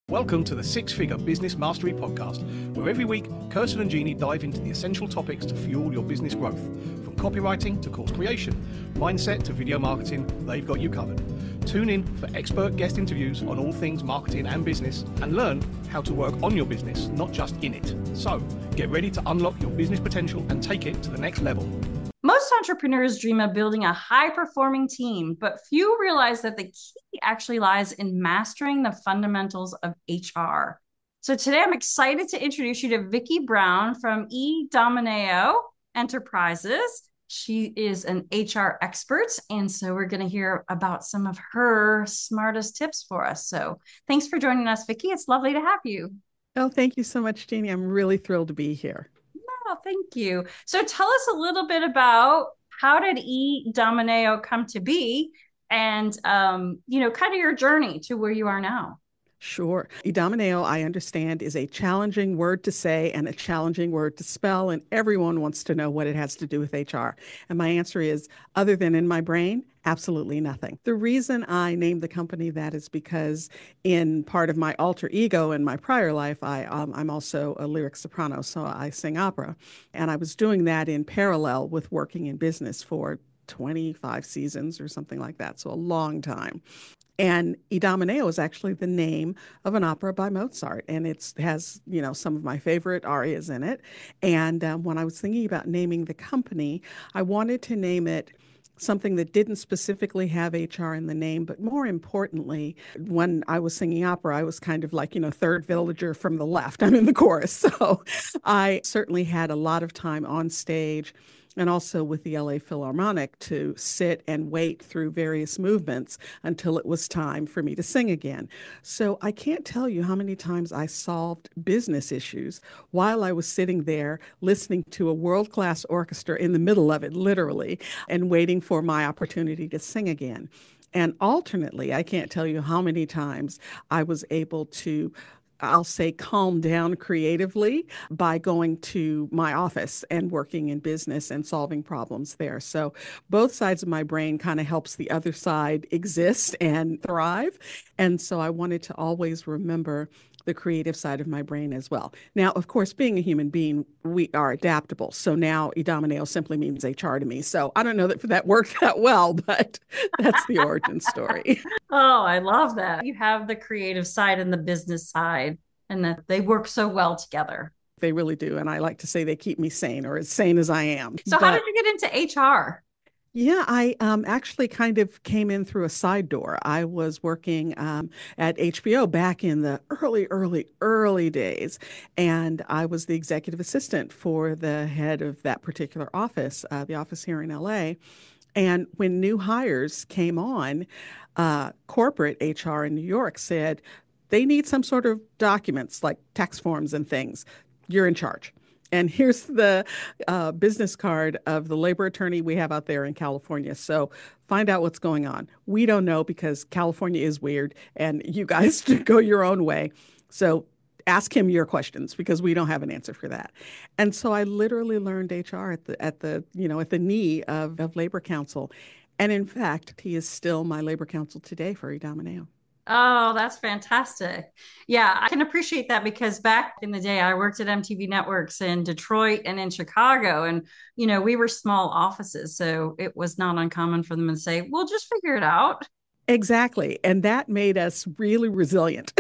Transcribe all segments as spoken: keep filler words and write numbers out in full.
Welcome to the Six Figure Business Mastery Podcast, where every week, Kirsten and Jeannie dive into the essential topics to fuel your business growth. From copywriting to course creation, mindset to video marketing, they've got you covered. Tune in for expert guest interviews on all things marketing and business, and learn how to work on your business, not just in it. So, get ready to unlock your business potential and take it to the next level. Most entrepreneurs dream of building a high-performing team, but few realize that the key actually lies in mastering the fundamentals of H R. So today I'm excited to introduce you to Vicki Brown from eDomineo Enterprises. She is an H R expert, and so we're going to hear about some of her smartest tips for us. So thanks for joining us, Vicki. It's lovely to have you. Oh, thank you so much, Jeannie. I'm really thrilled to be here. Oh, thank you. So tell us a little bit about how did eDomineo come to be and, um, you know, kind of your journey to where you are now. Sure. eDomineo, I understand, is a challenging word to say and a challenging word to spell, and everyone wants to know what it has to do with H R. And my answer is, other than in my brain, absolutely nothing. The reason I named the company that is because in part of my alter ego in my prior life, I, um, I'm also a lyric soprano, so I sing opera. And I was doing that in parallel with working in business for twenty-five seasons or something like that, so a long time. And eDomineo is actually the name of an opera by Mozart, and it has, you know, some of my favorite arias in it. And um, when I was thinking about naming the company, I wanted to name it something that didn't specifically have H R in the name, but more importantly, when I was singing opera, I was kind of like, you know, third villager from the left. I'm in the chorus. So I certainly had a lot of time on stage and also with the L A Philharmonic to sit and wait through various movements until it was time for me to sing again. So I can't tell you how many times I solved business issues while I was sitting there listening to a world-class orchestra in the middle of it, literally, and waiting for my opportunity to sing again. And alternately, I can't tell you how many times I was able to I'll say calm down creatively by going to my office and working in business and solving problems there. So both sides of my brain kind of helps the other side exist and thrive. And so I wanted to always remember the creative side of my brain as well. Now, of course, being a human being, we are adaptable. So now eDomineo simply means H R to me. So I don't know that that worked that well, but that's the origin story. Oh, I love that. You have the creative side and the business side, and that they work so well together. They really do. And I like to say they keep me sane, or as sane as I am. So but, how did you get into H R? Yeah, I um, actually kind of came in through a side door. I was working um, at H B O back in the early, early, early days, and I was the executive assistant for the head of that particular office, uh, the office here in L A. And when new hires came on, uh, corporate H R in New York said, they need some sort of documents like tax forms and things. You're in charge. And here's the uh, business card of the labor attorney we have out there in California. So find out what's going on. We don't know because California is weird and you guys go your own way. So ask him your questions because we don't have an answer for that. And so I literally learned H R at the, at the you know, at the knee of, of Labor Counsel. And in fact, he is still my Labor Counsel today for eDomineo. Oh, that's fantastic. Yeah, I can appreciate that because back in the day, I worked at M T V Networks in Detroit and in Chicago. And, you know, we were small offices. So it was not uncommon for them to say, we'll just figure it out. Exactly. And that made us really resilient.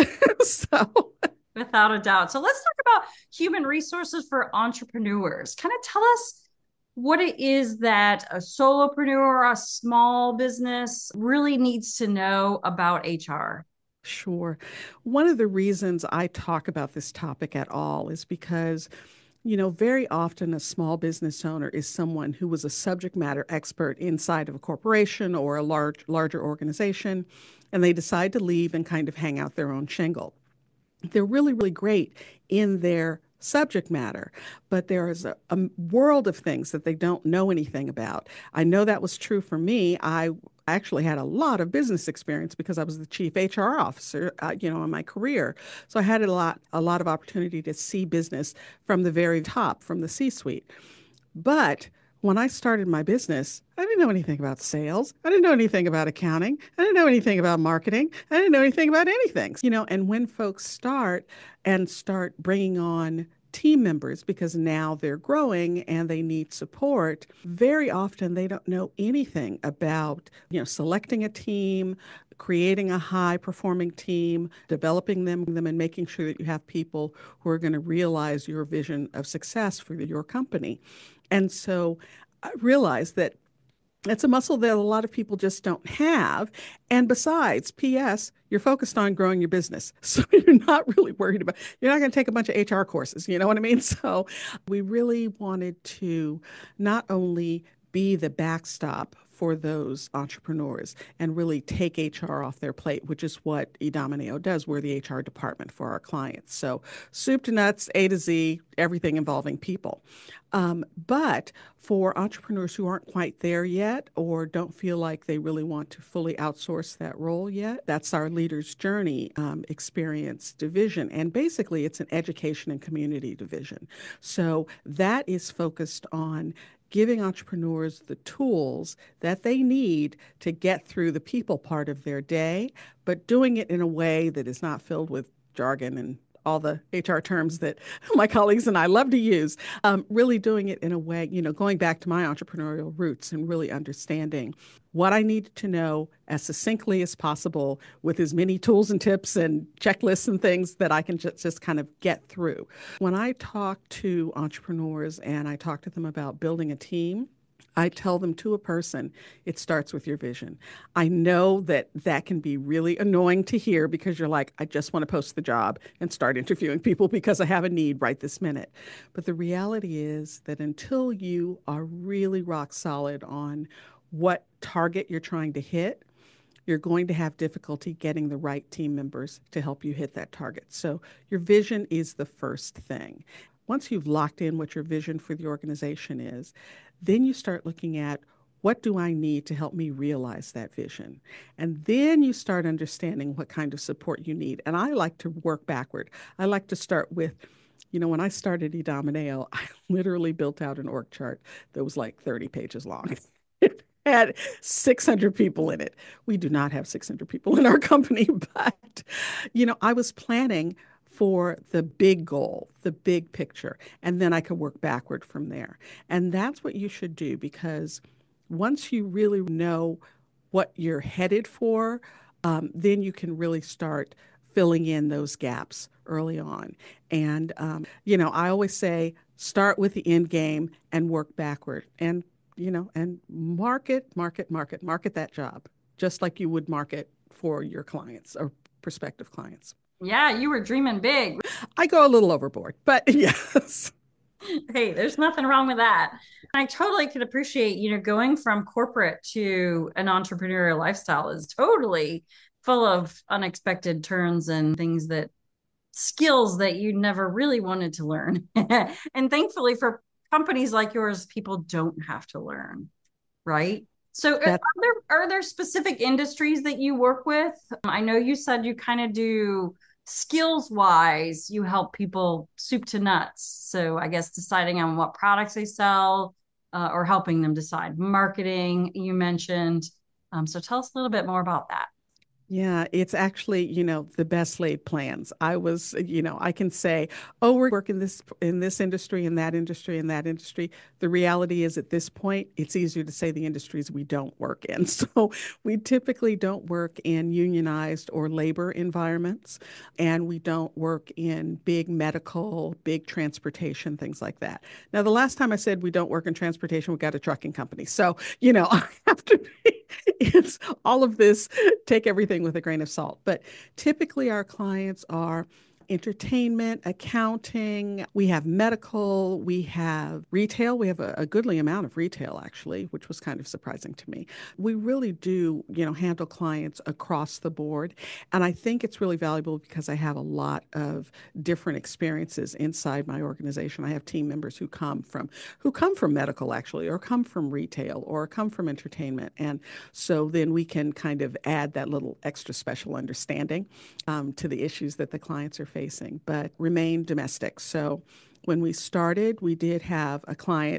So, without a doubt. So let's talk about human resources for entrepreneurs. Kind of tell us what it is that a solopreneur, a small business really needs to know about H R. Sure. One of the reasons I talk about this topic at all is because, you know, very often a small business owner is someone who was a subject matter expert inside of a corporation or a large, larger organization, and they decide to leave and kind of hang out their own shingle. They're really, really great in their subject matter, but there is a, a world of things that they don't know anything about. I know that was true for me. I actually had a lot of business experience because I was the chief H R officer, uh, you know, in my career. So I had a lot, a lot of opportunity to see business from the very top, from the C-suite. But When I started my business, I didn't know anything about sales. I didn't know anything about accounting. I didn't know anything about marketing. I didn't know anything about anything. You know, and when folks start and start bringing on team members because now they're growing and they need support, very often they don't know anything about, you know, selecting a team, creating a high performing team, developing them, them and making sure that you have people who are going to realize your vision of success for your company. And so I realized that it's a muscle that a lot of people just don't have. And besides, P S, you're focused on growing your business. So you're not really worried about, you're not going to take a bunch of H R courses. You know what I mean? So we really wanted to not only be the backstop for those entrepreneurs and really take H R off their plate, which is what Idomeneo does. We're the H R department for our clients. So soup to nuts, A to Z, everything involving people. Um, but for entrepreneurs who aren't quite there yet or don't feel like they really want to fully outsource that role yet, that's our Leaders Journey um, experience division. And basically, it's an education and community division. So that is focused on giving entrepreneurs the tools that they need to get through the people part of their day, but doing it in a way that is not filled with jargon and all the H R terms that my colleagues and I love to use, um, really doing it in a way, you know, going back to my entrepreneurial roots and really understanding what I need to know as succinctly as possible with as many tools and tips and checklists and things that I can just, just kind of get through. When I talk to entrepreneurs and I talk to them about building a team, I tell them to a person, it starts with your vision. I know that that can be really annoying to hear because you're like, I just want to post the job and start interviewing people because I have a need right this minute. But the reality is that until you are really rock solid on what target you're trying to hit, you're going to have difficulty getting the right team members to help you hit that target. So your vision is the first thing. Once you've locked in what your vision for the organization is, then you start looking at what do I need to help me realize that vision? And then you start understanding what kind of support you need. And I like to work backward. I like to start with, you know, when I started Idomeneo, I literally built out an org chart that was like thirty pages long. It had six hundred people in it. We do not have six hundred people in our company, but, you know, I was planning for the big goal, the big picture, and then I could work backward from there. And that's what you should do, because once you really know what you're headed for, um, then you can really start filling in those gaps early on. And, um, you know, I always say, start with the end game and work backward and, you know, and market, market, market, market that job, just like you would market for your clients or prospective clients. Yeah, you were dreaming big. I go a little overboard, but yes. Hey, there's nothing wrong with that. I totally could appreciate, you know, going from corporate to an entrepreneurial lifestyle is totally full of unexpected turns and things that skills that you never really wanted to learn. And thankfully for companies like yours, people don't have to learn, right? So are there, are there specific industries that you work with? I know you said you kind of do skills wise, you help people soup to nuts. So I guess deciding on what products they sell uh, or helping them decide. Marketing, you mentioned. Um, so tell us a little bit more about that. Yeah, it's actually, you know, the best laid plans. I was, you know, I can say, oh, we're working this in this industry, in that industry, in that industry. The reality is at this point, it's easier to say the industries we don't work in. So we typically don't work in unionized or labor environments, and we don't work in big medical, big transportation, things like that. Now, the last time I said we don't work in transportation, we got a trucking company. So, you know, I have to be, it's all of this, take everything with a grain of salt. But typically our clients are entertainment, accounting, we have medical, we have retail. We have a, a goodly amount of retail, actually, which was kind of surprising to me. We really do, you know, handle clients across the board. And I think it's really valuable because I have a lot of different experiences inside my organization. I have team members who come from, who come from medical, actually, or come from retail, or come from entertainment. And so then we can kind of add that little extra special understanding um, to the issues that the clients are facing, but remain domestic. So when we started, we did have a client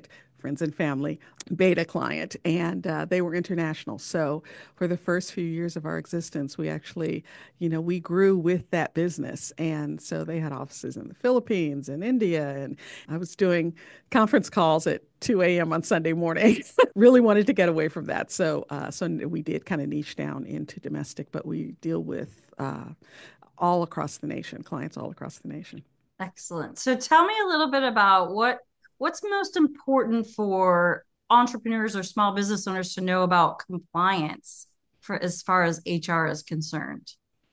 friends and family, beta client, and uh, they were international. So for the first few years of our existence, we actually, you know, we grew with that business. And so they had offices in the Philippines and India. And I was doing conference calls at two a.m. on Sunday morning. Really wanted to get away from that. So, uh, so we did kind of niche down into domestic, but we deal with uh, all across the nation, clients all across the nation. Excellent. So tell me a little bit about what what's most important for entrepreneurs or small business owners to know about compliance for as far as H R is concerned.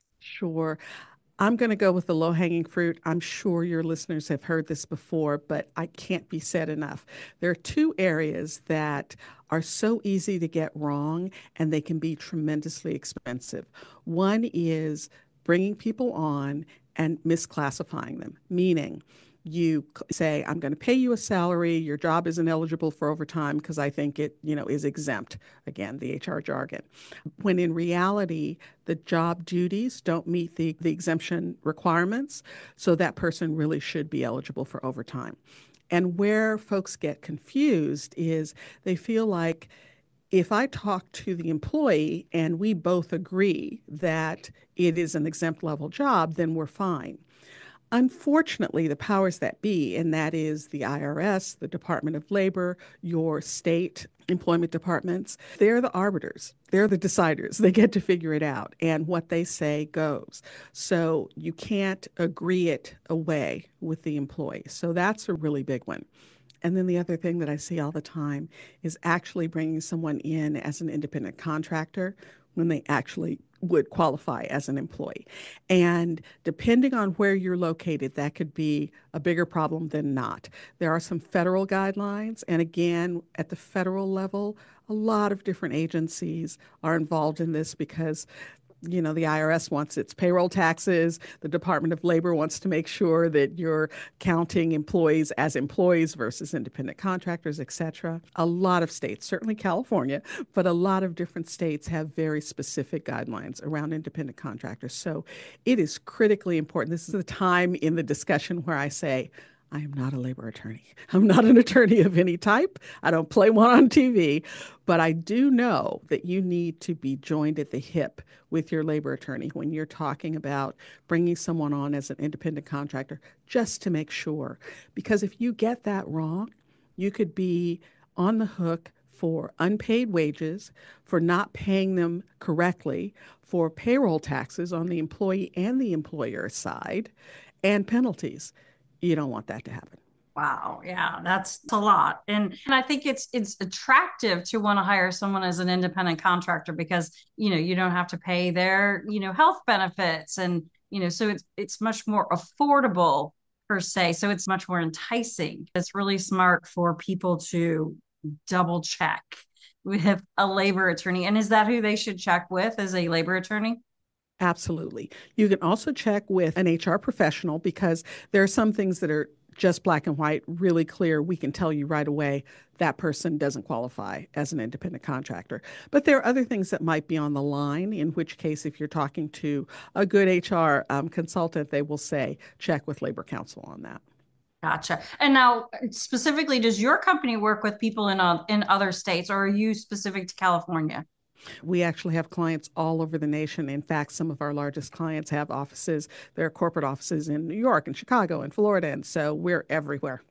Sure. I'm going to go with the low-hanging fruit. I'm sure your listeners have heard this before, but I can't be said enough. There are two areas that are so easy to get wrong, and they can be tremendously expensive. One is bringing people on and misclassifying them, meaning you say, I'm going to pay you a salary. Your job isn't eligible for overtime because I think it, you know, is exempt. Again, the H R jargon. When in reality, the job duties don't meet the, the exemption requirements. So that person really should be eligible for overtime. And where folks get confused is they feel like if I talk to the employee and we both agree that it is an exempt level job, then we're fine. Unfortunately, the powers that be, and that is the I R S, the Department of Labor, your state employment departments, they're the arbiters. They're the deciders. They get to figure it out. And what they say goes. So you can't agree it away with the employee. So that's a really big one. And then the other thing that I see all the time is actually bringing someone in as an independent contractor when they actually would qualify as an employee. And depending on where you're located, that could be a bigger problem than not. There are some federal guidelines. And again, at the federal level, a lot of different agencies are involved in this because you know, the I R S wants its payroll taxes. The Department of Labor wants to make sure that you're counting employees as employees versus independent contractors, et cetera. A lot of states, certainly California, but a lot of different states have very specific guidelines around independent contractors. So it is critically important. This is the time in the discussion where I say, I am not a labor attorney. I'm not an attorney of any type. I don't play one on T V, but I do know that you need to be joined at the hip with your labor attorney when you're talking about bringing someone on as an independent contractor, just to make sure. Because if you get that wrong, you could be on the hook for unpaid wages, for not paying them correctly, for payroll taxes on the employee and the employer side, and penalties. You don't want that to happen. Wow. Yeah, that's a lot. And and I think it's it's attractive to want to hire someone as an independent contractor because, you know, you don't have to pay their, you know, health benefits and, you know, so it's it's much more affordable per se. So it's much more enticing. It's really smart for people to double check with a labor attorney. And is that who they should check with as a labor attorney? Absolutely. You can also check with an H R professional because there are some things that are just black and white, really clear. We can tell you right away that person doesn't qualify as an independent contractor. But there are other things that might be on the line, in which case, if you're talking to a good H R um, consultant, they will say, check with Labor Counsel on that. Gotcha. And now, specifically, does your company work with people in, uh, in other states, or are you specific to California? We actually have clients all over the nation. In fact, some of our largest clients have offices, their corporate offices in New York and Chicago and Florida. And so we're everywhere.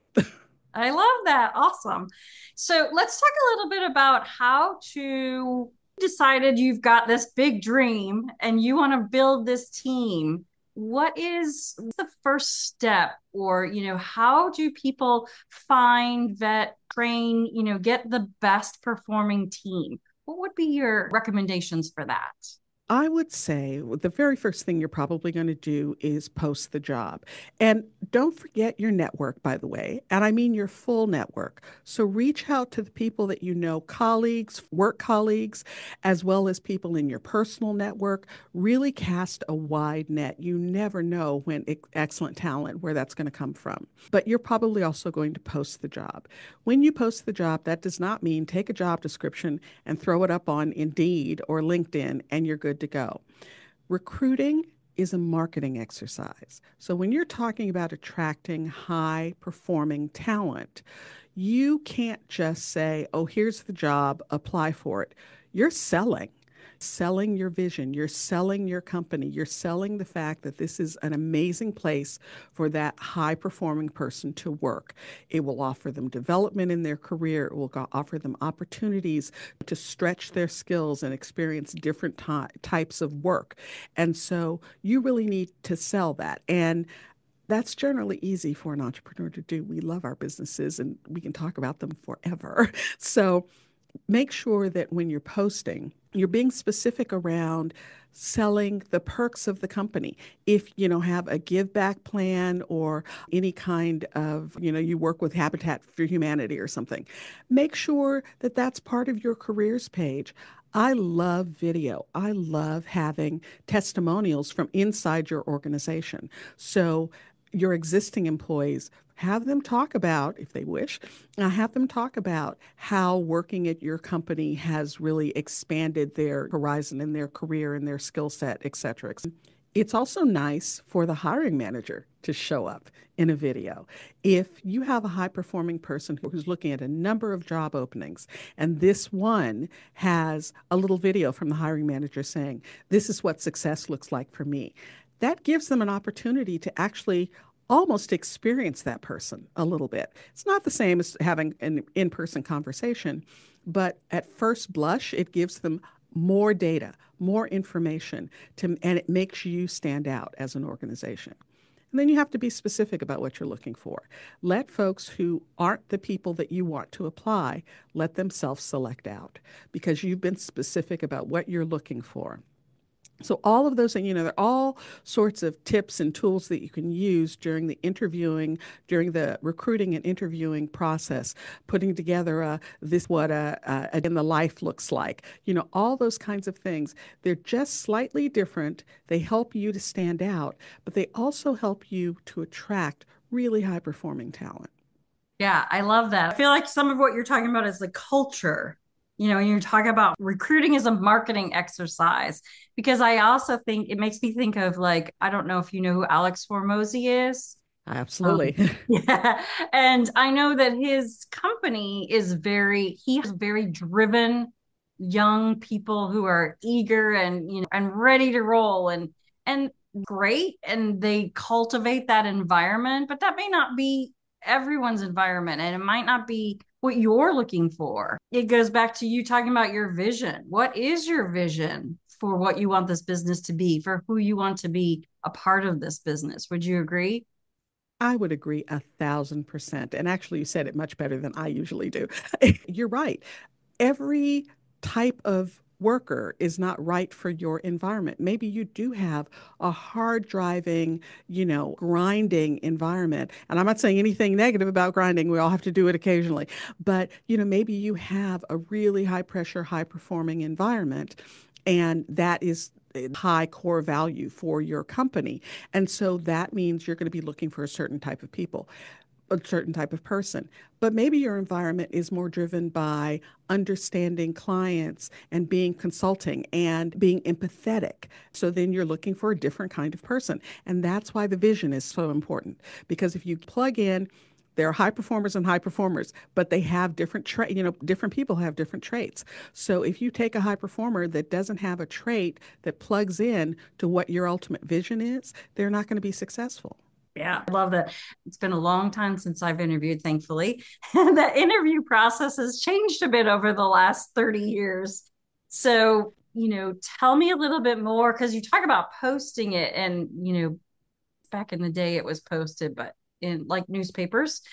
I love that. Awesome. So let's talk a little bit about how to decided you've got this big dream and you want to build this team. What is the first step, or, you know, how do people find, vet, train, you know, get the best performing team? What would be your recommendations for that? I would say the very first thing you're probably going to do is post the job. And don't forget your network, by the way. And I mean your full network. So reach out to the people that you know, colleagues, work colleagues, as well as people in your personal network. Really cast a wide net. You never know when excellent talent, where that's going to come from. But you're probably also going to post the job. When you post the job, that does not mean take a job description and throw it up on Indeed or LinkedIn and you're good to go. Recruiting is a marketing exercise. So when you're talking about attracting high performing talent, You can't just say, oh, here's the job, apply for it. You're selling. Selling your vision, you're selling your company, you're selling the fact that this is an amazing place for that high performing person to work. It will offer them development in their career, it will offer them opportunities to stretch their skills and experience different ty- types of work. And so you really need to sell that. And that's generally easy for an entrepreneur to do. We love our businesses and we can talk about them forever. So make sure that when you're posting, you're being specific around selling the perks of the company. If you know have a give back plan or any kind of, you know, you work with Habitat for Humanity or something, make sure that that's part of your careers page. I love video. I love having testimonials from inside your organization. So your existing employees, have them talk about, if they wish, uh, have them talk about how working at your company has really expanded their horizon in their career and their skill set, et cetera. It's also nice for the hiring manager to show up in a video. If you have a high-performing person who's looking at a number of job openings, and this one has a little video from the hiring manager saying, this is what success looks like for me, that gives them an opportunity to actually almost experience that person a little bit. It's not the same as having an in-person conversation, but at first blush, it gives them more data, more information, to, and it makes you stand out as an organization. And then you have to be specific about what you're looking for. Let folks who aren't the people that you want to apply, let them self-select out because you've been specific about what you're looking for. So all of those things, you know, they're all sorts of tips and tools that you can use during the interviewing, during the recruiting and interviewing process, putting together a, this what a, a, a in the life looks like. You know, all those kinds of things. They're just slightly different. They help you to stand out, but they also help you to attract really high performing talent. Yeah, I love that. I feel like some of what you're talking about is the culture. You know, you're talking about recruiting as a marketing exercise, because I also think it makes me think of, like, I don't know if you know who Alex Hormozi is. Absolutely. Um, yeah. And I know that his company is very, he has very driven young people who are eager and, you know, and ready to roll and, and great. And they cultivate that environment, but that may not be everyone's environment. And it might not be what you're looking for. It goes back to you talking about your vision. What is your vision for what you want this business to be, for who you want to be a part of this business? Would you agree? I would agree a thousand percent. And actually, you said it much better than I usually do. You're right. Every type of worker is not right for your environment. Maybe you do have a hard driving, you know, grinding environment. And I'm not saying anything negative about grinding. We all have to do it occasionally. But, you know, maybe you have a really high pressure, high performing environment. And that is high core value for your company. And so that means you're going to be looking for a certain type of people, a certain type of person. But maybe your environment is more driven by understanding clients and being consulting and being empathetic. So then you're looking for a different kind of person. And that's why the vision is so important. Because if you plug in, there are high performers and high performers, but they have different traits. You know, different people have different traits. So if you take a high performer that doesn't have a trait that plugs in to what your ultimate vision is, they're not going to be successful. Yeah, I love that. It's been a long time since I've interviewed, thankfully. And the interview process has changed a bit over the last thirty years. So, you know, tell me a little bit more, because you talk about posting it and, you know, back in the day it was posted, but in like newspapers.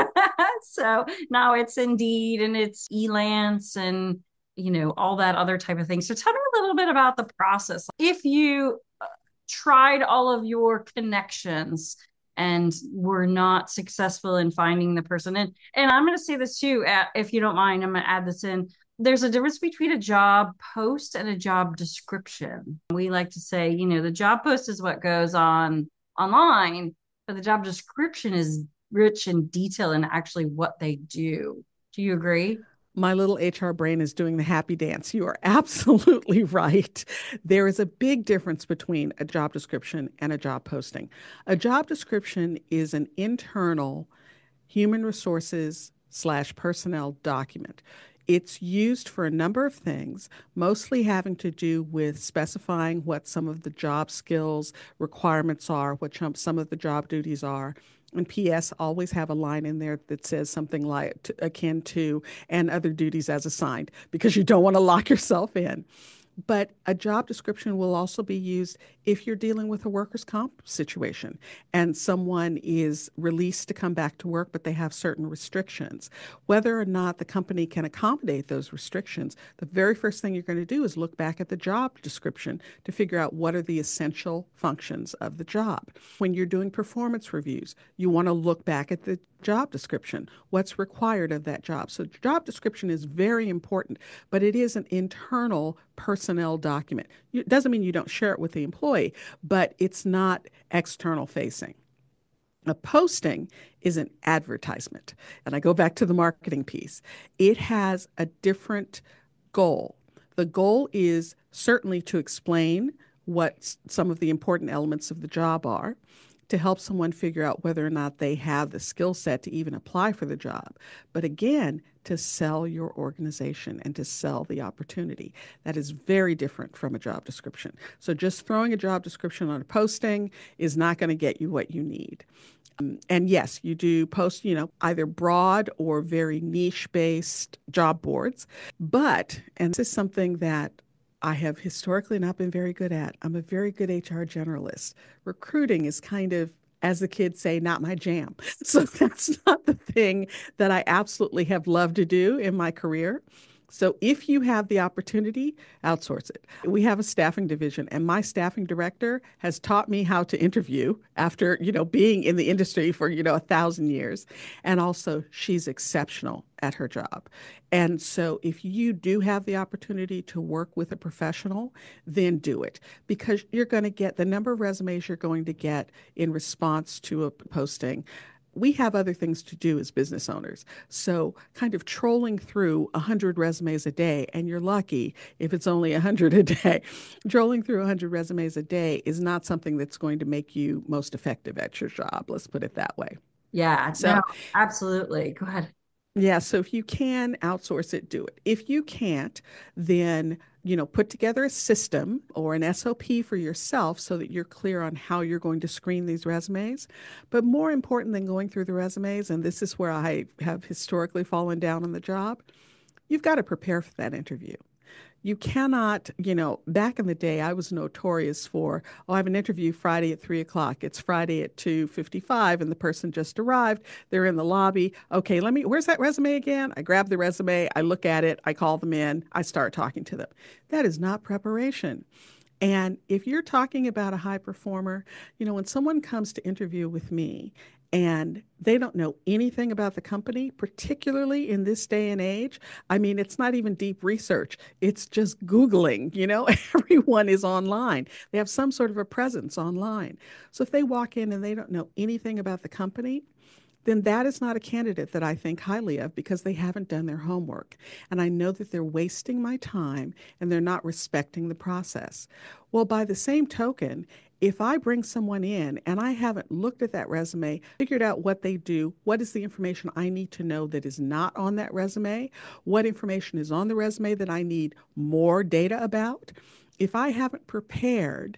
So now it's Indeed and it's Elance and, you know, all that other type of thing. So tell me a little bit about the process. If you uh, tried all of your connections and were not successful in finding the person, and and I'm going to say this too, uh, if you don't mind, I'm going to add this in. There's a difference between a job post and a job description. We like to say, you know, the job post is what goes on online, but the job description is rich in detail and actually what they do. Do you agree? My little H R brain is doing the happy dance. You are absolutely right. There is a big difference between a job description and a job posting. A job description is an internal human resources slash personnel document. It's used for a number of things, mostly having to do with specifying what some of the job skills requirements are, what some of the job duties are. And P S always have a line in there that says something like to, akin to and other duties as assigned, because you don't want to lock yourself in. But a job description will also be used if you're dealing with a workers' comp situation and someone is released to come back to work, but they have certain restrictions. Whether or not the company can accommodate those restrictions, the very first thing you're going to do is look back at the job description to figure out what are the essential functions of the job. When you're doing performance reviews, you want to look back at the job description, what's required of that job. So job description is very important, but it is an internal personnel document. It doesn't mean you don't share it with the employee, but it's not external facing. A posting is an advertisement. And I go back to the marketing piece. It has a different goal. The goal is certainly to explain what some of the important elements of the job are, to help someone figure out whether or not they have the skill set to even apply for the job. But again, to sell your organization and to sell the opportunity. That is very different from a job description. So just throwing a job description on a posting is not going to get you what you need. Um, and yes, you do post, you know, either broad or very niche-based job boards. But, and this is something that I have historically not been very good at. I'm a very good H R generalist. Recruiting is kind of, as the kids say, not my jam. So that's not the thing that I absolutely have loved to do in my career. So if you have the opportunity, outsource it. We have a staffing division, and my staffing director has taught me how to interview after, you know, being in the industry for, you know, a thousand years. And also she's exceptional at her job. And so if you do have the opportunity to work with a professional, then do it, because you're going to get the number of resumes you're going to get in response to a posting. We have other things to do as business owners. So kind of trolling through one hundred resumes a day, and you're lucky if it's only one hundred a day, trolling through one hundred resumes a day is not something that's going to make you most effective at your job. Let's put it that way. Yeah, so, no, absolutely. Go ahead. Yeah, so if you can outsource it, do it. If you can't, then, you know, put together a system or an S O P for yourself so that you're clear on how you're going to screen these resumes. But more important than going through the resumes, and this is where I have historically fallen down on the job, you've got to prepare for that interview. You cannot, you know, back in the day, I was notorious for, oh, I have an interview Friday at three o'clock. It's Friday at two fifty-five, and the person just arrived. They're in the lobby. Okay, let me, where's that resume again? I grab the resume, I look at it, I call them in, I start talking to them. That is not preparation. And if you're talking about a high performer, you know, when someone comes to interview with me and they don't know anything about the company, particularly in this day and age. I mean, it's not even deep research. It's just Googling, you know, everyone is online. They have some sort of a presence online. So if they walk in and they don't know anything about the company, then that is not a candidate that I think highly of, because they haven't done their homework. And I know that they're wasting my time and they're not respecting the process. Well, by the same token, if I bring someone in and I haven't looked at that resume, figured out what they do, what is the information I need to know that is not on that resume, what information is on the resume that I need more data about, if I haven't prepared,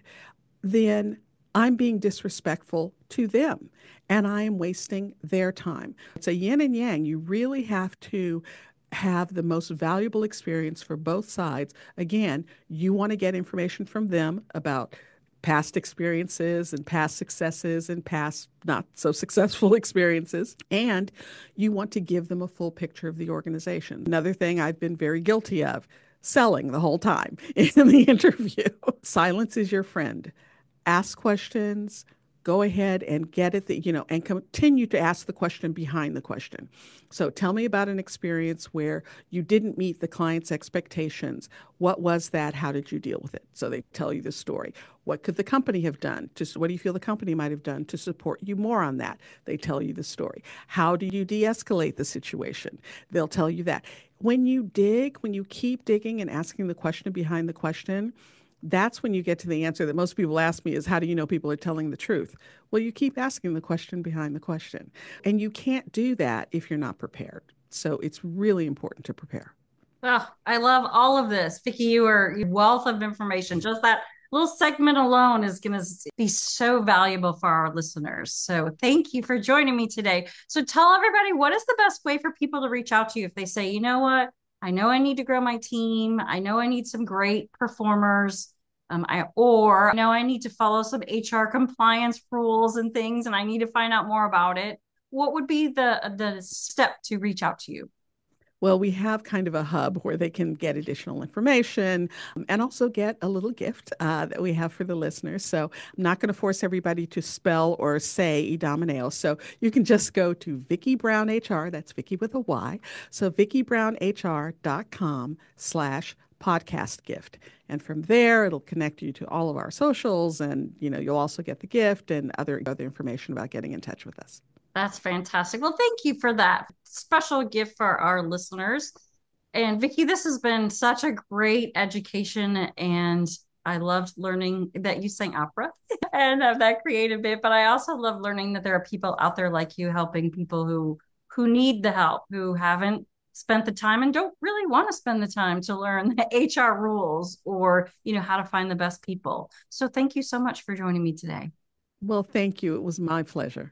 then I'm being disrespectful to them and I am wasting their time. It's a yin and yang. You really have to have the most valuable experience for both sides. Again, you want to get information from them about past experiences and past successes and past not so successful experiences. And you want to give them a full picture of the organization. Another thing I've been very guilty of, selling the whole time in the interview. Silence is your friend. Ask questions, go ahead and get it, the, you know, and continue to ask the question behind the question. So tell me about an experience where you didn't meet the client's expectations. What was that? How did you deal with it? So they tell you the story. What could the company have done? To, what do you feel the company might have done to support you more on that? They tell you the story. How do you de-escalate the situation? They'll tell you that. When you dig, when you keep digging and asking the question behind the question, that's when you get to the answer that most people ask me is, how do you know people are telling the truth? Well, you keep asking the question behind the question. And you can't do that if you're not prepared. So it's really important to prepare. Oh, I love all of this. Vicki, you are a wealth of information. Just that little segment alone is going to be so valuable for our listeners. So thank you for joining me today. So tell everybody, what is the best way for people to reach out to you if they say, you know what, I know I need to grow my team. I know I need some great performers. Um, I, or I know I need to follow some H R compliance rules and things, and I need to find out more about it. What would be the, the step to reach out to you? Well, we have kind of a hub where they can get additional information um, and also get a little gift uh, that we have for the listeners. So I'm not going to force everybody to spell or say Idomeneo. So you can just go to Vicki Brown H R, that's Vicki with a Y. So vicki brown h r dot com slash podcast gift. And from there, it'll connect you to all of our socials, and you know, you'll also get the gift and other, other information about getting in touch with us. That's fantastic. Well, thank you for that special gift for our listeners. And Vicki, this has been such a great education, and I loved learning that you sang opera and have that creative bit, but I also love learning that there are people out there like you helping people who who need the help, who haven't spent the time and don't really want to spend the time to learn the H R rules or, you know, how to find the best people. So thank you so much for joining me today. Well, thank you. It was my pleasure.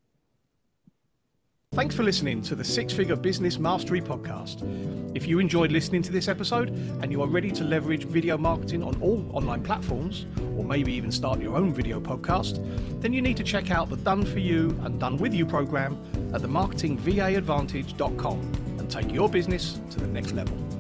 Thanks for listening to the Six Figure Business Mastery Podcast. If you enjoyed listening to this episode and you are ready to leverage video marketing on all online platforms, or maybe even start your own video podcast, then you need to check out the Done For You and Done With You program at the marketing v a advantage dot com and take your business to the next level.